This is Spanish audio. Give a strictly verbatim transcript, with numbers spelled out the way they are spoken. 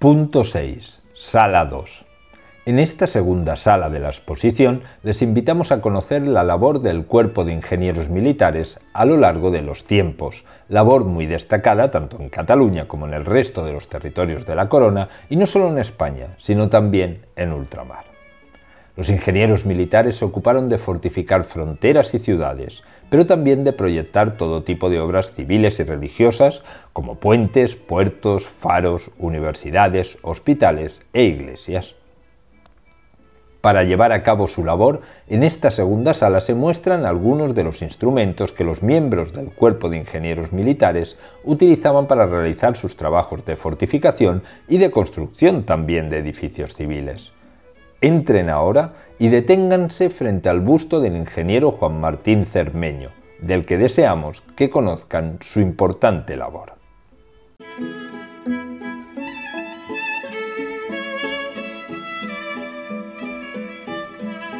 Punto seis. Sala dos. En esta segunda sala de la exposición les invitamos a conocer la labor del Cuerpo de Ingenieros Militares a lo largo de los tiempos, labor muy destacada tanto en Cataluña como en el resto de los territorios de la Corona y no solo en España, sino también en ultramar. Los ingenieros militares se ocuparon de fortificar fronteras y ciudades, pero también de proyectar todo tipo de obras civiles y religiosas como puentes, puertos, faros, universidades, hospitales e iglesias. Para llevar a cabo su labor, en esta segunda sala se muestran algunos de los instrumentos que los miembros del Cuerpo de Ingenieros Militares utilizaban para realizar sus trabajos de fortificación y de construcción también de edificios civiles. Entren ahora y deténganse frente al busto del ingeniero Juan Martín Cermeño, del que deseamos que conozcan su importante labor.